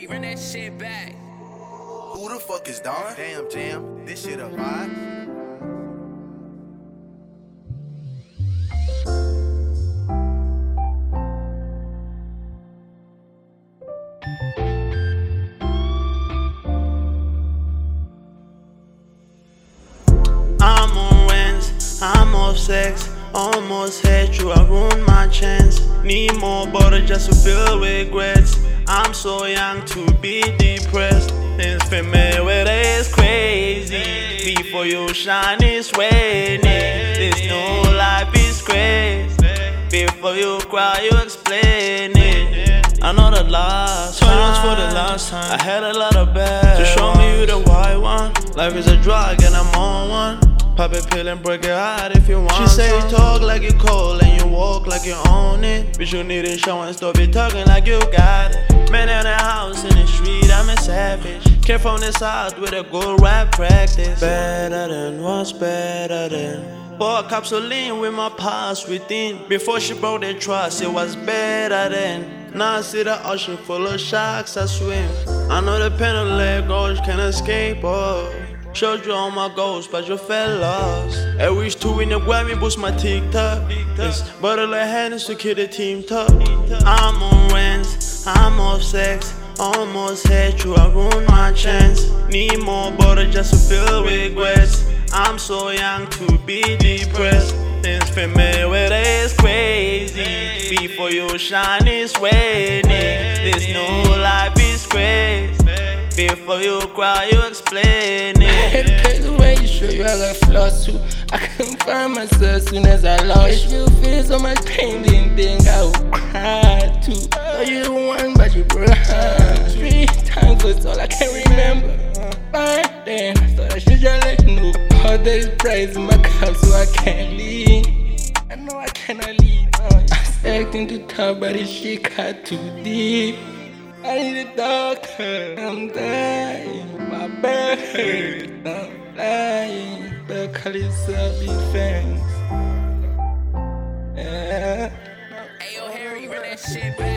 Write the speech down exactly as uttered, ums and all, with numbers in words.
Harry, run that shit back. Who the fuck is Don? Damn, Jam, this shit a vibe. I'm on rents, I'm off sex. Almost had you, I ruined my chance. Need more butter just to feel regrets. I'm so young to be depressed. This female weather is crazy. Before you shine, it's raining. This new life is crazy. Before you cry, you explain it. I know the last time, for the last time I had a lot of bad to show me you the right one. Life is a drug and I'm on one. Pop a pill and break it out if you want. She say you talk like you cold and you walk like you own it. Bitch, you need a show and stop it talking like you got it. Man in the house, in the street, I'm a savage. Came from the south with a good rap practice. Better than what's better than. Bought capsuline with my past within. Before she broke the trust, it was better than. Now I see the ocean full of sharks, I swim. I know the pen of leg goals can't escape, oh. Showed you all my goals, but you fell lost. I wish to win the Grammy, boost my TikTok. It's better like hands to kill the team top. I'm on rents, I'm off sex. Almost had you, I ruined my chance. Need more butter just to feel regrets. I'm so young to be depressed. This female weather is crazy. Before you shine, it's raining. This new life is crazy. Before you cry, you explain it. I had to pay the way you show you I got flaws too. I couldn't find myself soon as I lost you. Feel so much pain, didn't think I would cry too. So you the one, but you broke three times was all I can remember. Back then, I thought I should just let you know. All days praise in my cup, so I can't leave. I know I cannot leave. I was acting too tough, but this shit got too deep. I need a doctor, I'm dying, my back hurts, I'm lying, but call it self-defense. Yeah. Hey, yo, Harry, run that shit back.